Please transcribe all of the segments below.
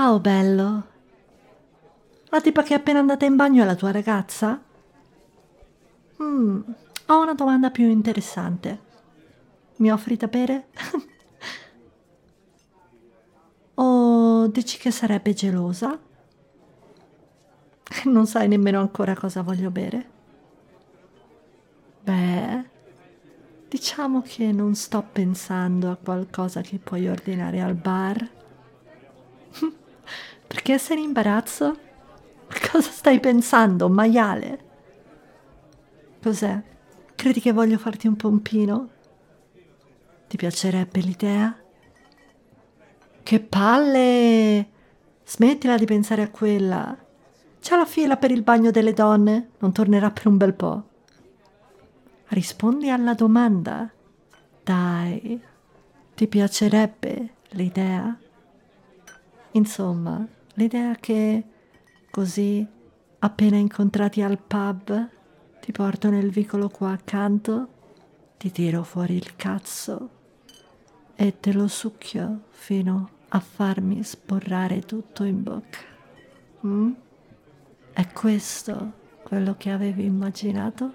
Ciao bello, la tipa che è appena andata in bagno è la tua ragazza? Ho una domanda più interessante. Mi offri da bere? O dici che sarebbe gelosa? Non sai nemmeno ancora cosa voglio bere? Beh, diciamo che non sto pensando a qualcosa che puoi ordinare al bar. Perché sei in imbarazzo? Cosa stai pensando, maiale? Cos'è? Credi che voglio farti un pompino? Ti piacerebbe l'idea? Che palle! Smettila di pensare a quella. C'è la fila per il bagno delle donne, non tornerà per un bel po'. Rispondi alla domanda. Dai, ti piacerebbe l'idea? Insomma, l'idea che così, appena incontrati al pub, ti porto nel vicolo qua accanto, ti tiro fuori il cazzo e te lo succhio fino a farmi sporrare tutto in bocca. Mm? È questo quello che avevi immaginato?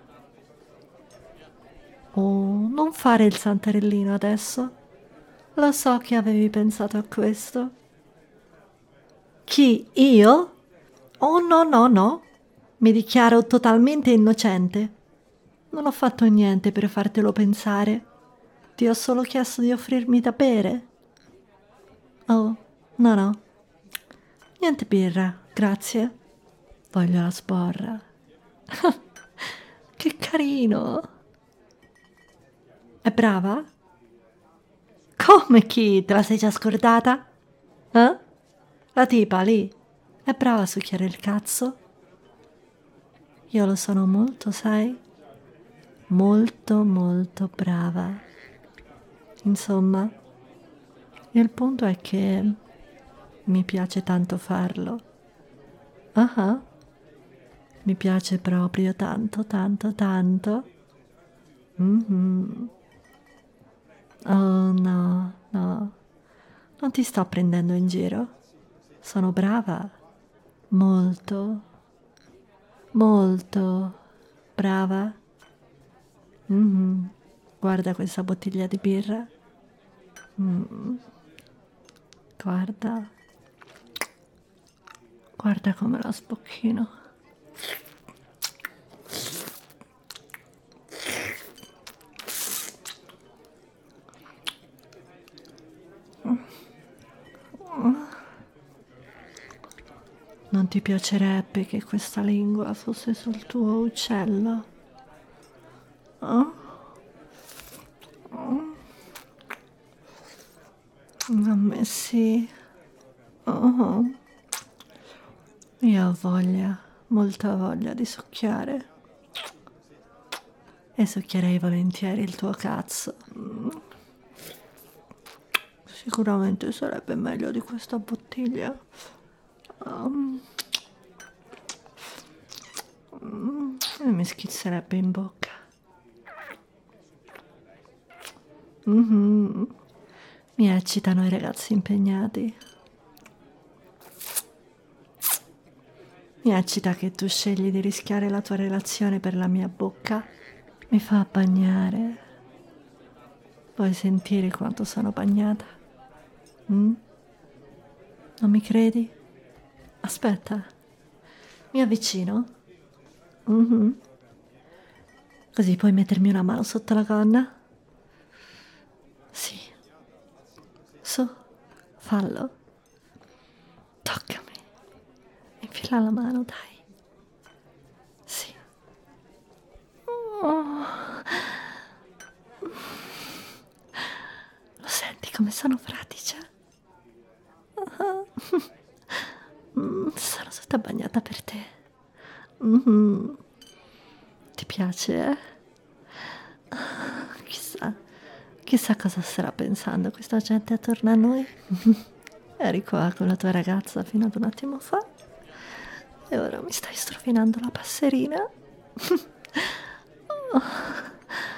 Oh, non fare il santarellino adesso. Lo so che avevi pensato a questo. Chi? Io? Oh no, no, no. Mi dichiaro totalmente innocente. Non ho fatto niente per fartelo pensare. Ti ho solo chiesto di offrirmi da bere. Oh, no, no. Niente birra, grazie. Voglio la sporra. Che carino. È brava? Come chi? Te la sei già scordata? Eh? La tipa lì è brava a succhiare il cazzo? Io lo sono molto, sai? Molto, molto brava. Insomma, il punto è che mi piace tanto farlo. Ah, ah. Mi piace proprio tanto, tanto, tanto. Mhm. Oh no, no, non ti sto prendendo in giro. Sono brava, molto, molto brava. Mhm. Guarda questa bottiglia di birra. Mm. Guarda, guarda come la spocchino. Non ti piacerebbe che questa lingua fosse sul tuo uccello? Oh? A me sì. Oh. Io ho voglia, molta voglia di succhiare. E succhierei volentieri il tuo cazzo. Sicuramente sarebbe meglio di questa bottiglia. E mi schizzerebbe in bocca. Mhm. Mi eccitano i ragazzi impegnati. Mi eccita che tu scegli di rischiare la tua relazione per la mia bocca. Mi fa bagnare. Vuoi sentire quanto sono bagnata? Mm? Non mi credi? Aspetta, mi avvicino. Mhm. Così puoi mettermi una mano sotto la gonna? Sì. Su, fallo. Toccami. Infila la mano, dai. Sì. Oh. Lo senti come sono fradicia? Sono tutta bagnata per te. Mhm. Ti piace, eh? Chissà, chissà cosa starà pensando questa gente attorno a noi. Eri qua con la tua ragazza fino ad un attimo fa e ora mi stai strofinando la passerina. Oh,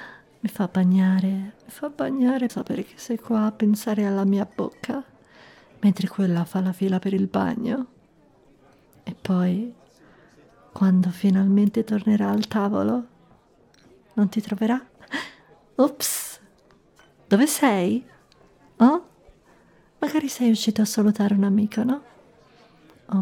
mi fa bagnare sapere che sei qua a pensare alla mia bocca mentre quella fa la fila per il bagno. E poi, quando finalmente tornerà al tavolo, non ti troverà? Ops, dove sei? Oh? Magari sei uscito a salutare un amico, no? O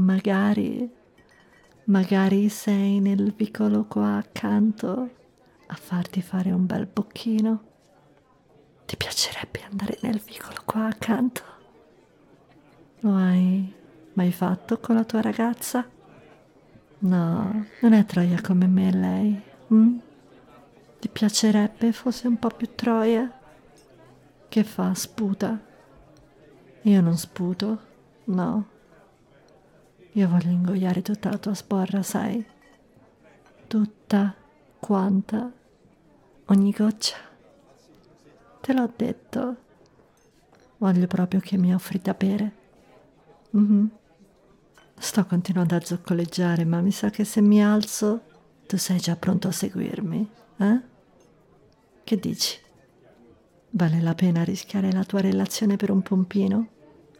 magari sei nel vicolo qua accanto a farti fare un bel bocchino. Ti piacerebbe andare nel vicolo qua accanto? Lo hai mai fatto con la tua ragazza? No, non è troia come me lei. Mm? Ti piacerebbe fosse un po' più troia? Che fa? Sputa? Io non sputo, no. Io voglio ingoiare tutta la tua sporra, sai? Tutta quanta, ogni goccia. Te l'ho detto. Voglio proprio che mi offri da bere. Mhm. Sto continuando a zoccoleggiare, ma mi sa che se mi alzo tu sei già pronto a seguirmi, eh? Che dici? Vale la pena rischiare la tua relazione per un pompino?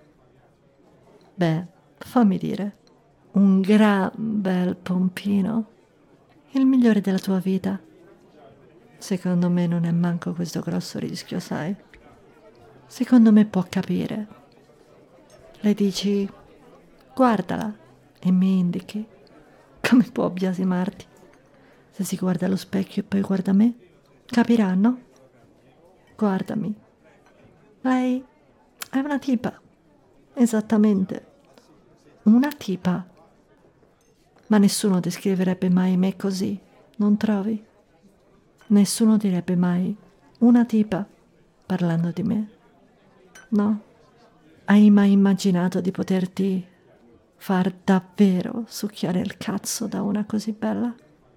Beh, fammi dire, un gran bel pompino, il migliore della tua vita. Secondo me non è manco questo grosso rischio, sai? Secondo me può capire. Le dici, guardala, e mi indichi. Come può biasimarti? Se si guarda allo specchio e poi guarda me, capirà, no? Guardami. Lei è una tipa. Esattamente. Una tipa. Ma nessuno descriverebbe mai me così, non trovi? Nessuno direbbe mai una tipa parlando di me. No? Hai mai immaginato di poterti far davvero succhiare il cazzo da una così bella?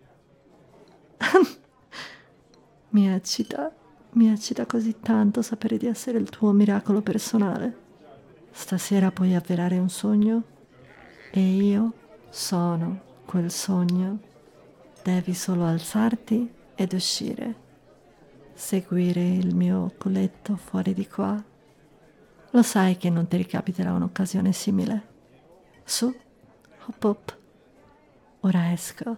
Mi eccita così tanto sapere di essere il tuo miracolo personale. Stasera puoi avverare un sogno e io sono quel sogno. Devi solo alzarti ed uscire, seguire il mio culetto fuori di qua. Lo sai che non ti ricapiterà un'occasione simile. Su, hop hop, ora esco.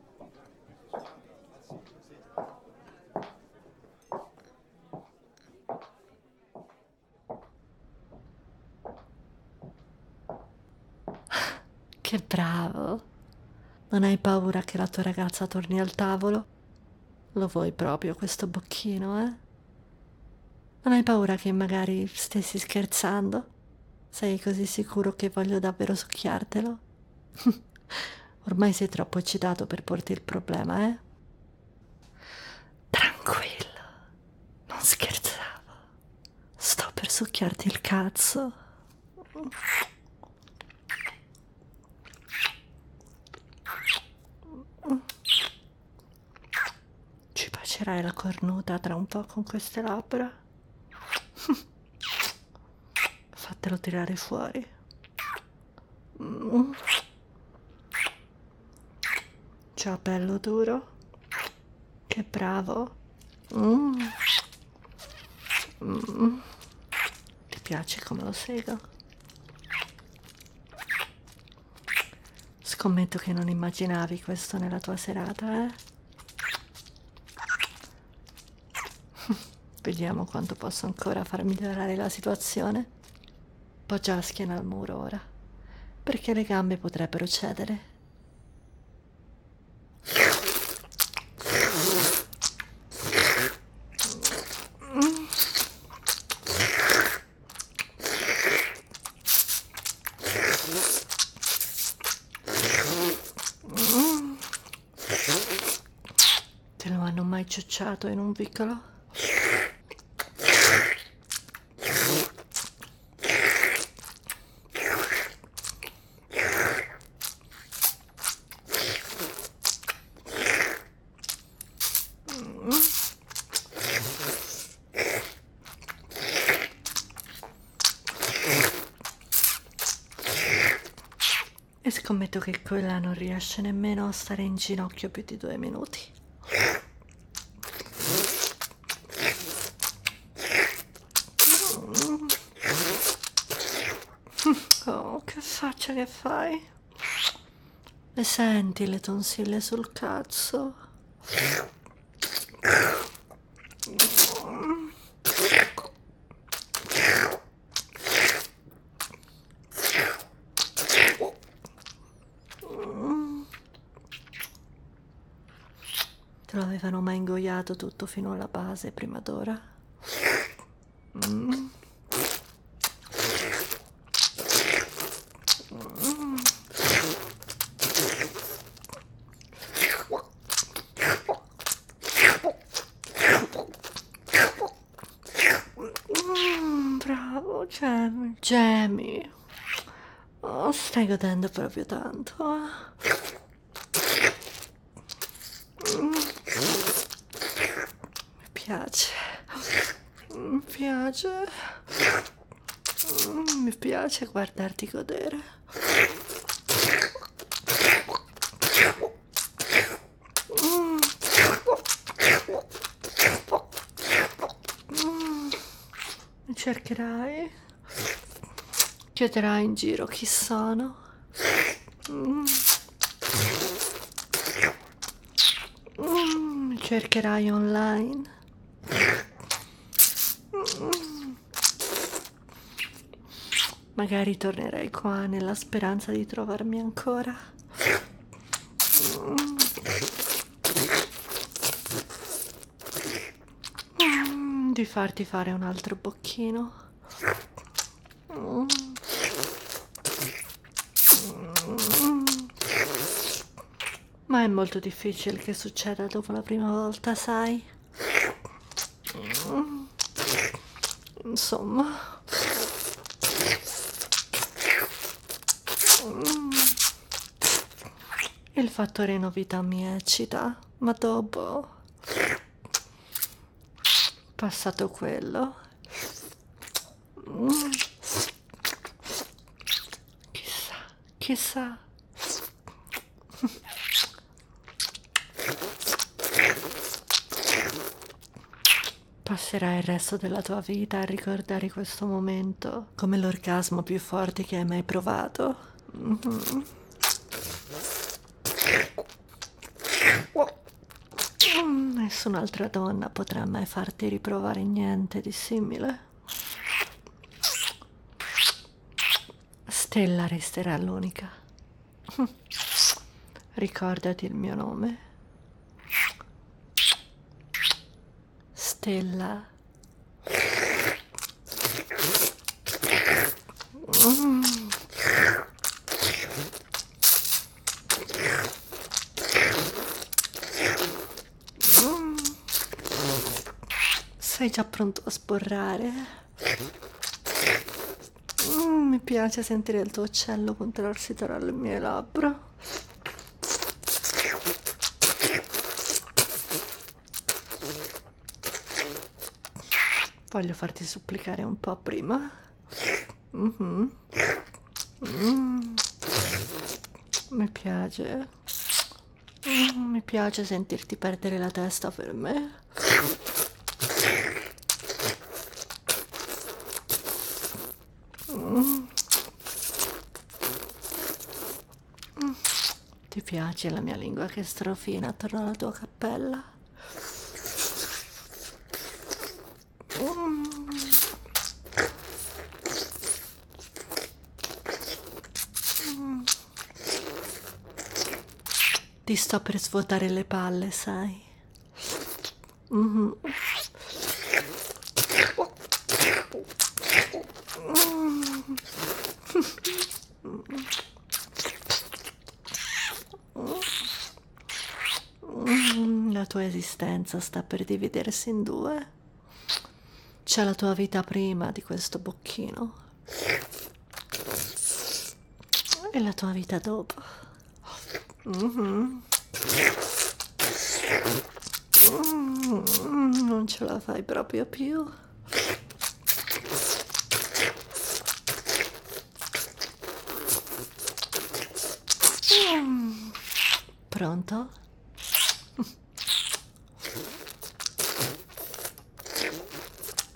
Che bravo! Non hai paura che la tua ragazza torni al tavolo? Lo vuoi proprio questo bocchino, eh? Non hai paura che magari stessi scherzando? Sei così sicuro che voglio davvero succhiartelo? Ormai sei troppo eccitato per porti il problema, eh? Tranquillo, non scherzavo. Sto per succhiarti il cazzo. Ci bacerai la cornuta tra un po' con queste labbra. Fatelo tirare fuori. C'ho bello duro. Che bravo. Ti piace come lo sego? Scommetto che non immaginavi questo nella tua serata, eh? Vediamo quanto posso ancora far migliorare la situazione. Poggia la schiena al muro ora, perché le gambe potrebbero cedere. Te lo hanno mai ciucciato in un vicolo? E scommetto che quella non riesce nemmeno a stare in ginocchio più di 2 minuti. doccia che fai? Le senti le tonsille sul cazzo? Te lo avevano mai ingoiato tutto fino alla base prima d'ora? Bravo, Jamie. Jamie. Oh, stai godendo proprio tanto, eh? Mi piace. Mi piace. Mi piace guardarti godere. Mi cercherai. Chiederai in giro chi sono. Mi cercherai online. Magari tornerai qua nella speranza di trovarmi ancora. Di farti fare un altro bocchino. Ma è molto difficile che succeda dopo la prima volta, sai? Insomma. Il fattore novità mi eccita, ma dopo, passato quello, chissà. Passerai il resto della tua vita a ricordare questo momento come l'orgasmo più forte che hai mai provato. Nessun'altra donna potrà mai farti riprovare niente di simile. Stella resterà l'unica. Ricordati il mio nome. Stella. Sei già pronto a sporrare? Mi piace sentire il tuo uccello contrarsi tra le mie labbra. Voglio farti supplicare un po' prima. Mi piace. Mi piace sentirti perdere la testa per me. Ti piace la mia lingua che strofina attorno alla tua cappella? Ti sto per svuotare le palle, sai? La tua esistenza sta per dividersi in due. C'è la tua vita prima di questo bocchino e la tua vita dopo. Non ce la fai proprio più. Pronto?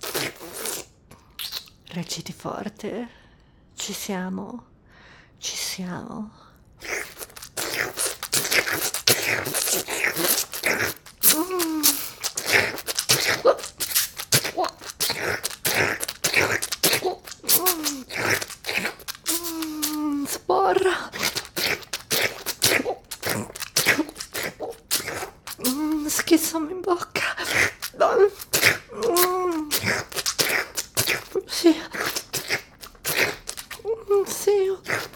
Reciti forte. Ci siamo. Ci Iniziamo. Sporra. Schizzomi in bocca. Sì. Sì.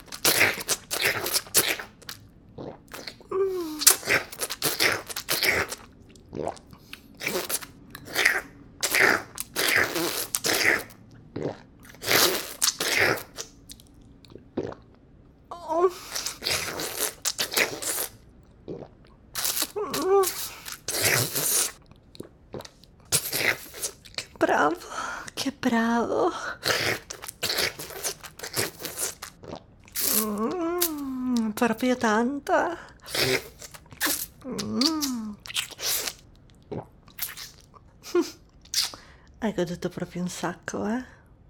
Che bravo, che bravo. Proprio tanta. Hai goduto proprio un sacco, eh?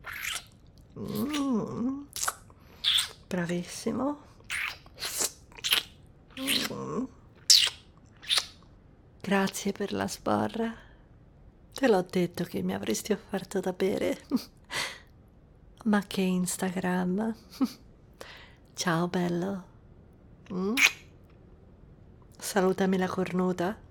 Bravissimo. Grazie per la sbarra. Te l'ho detto che mi avresti offerto da bere. Ma che Instagram. Ciao bello. Salutami la cornuta.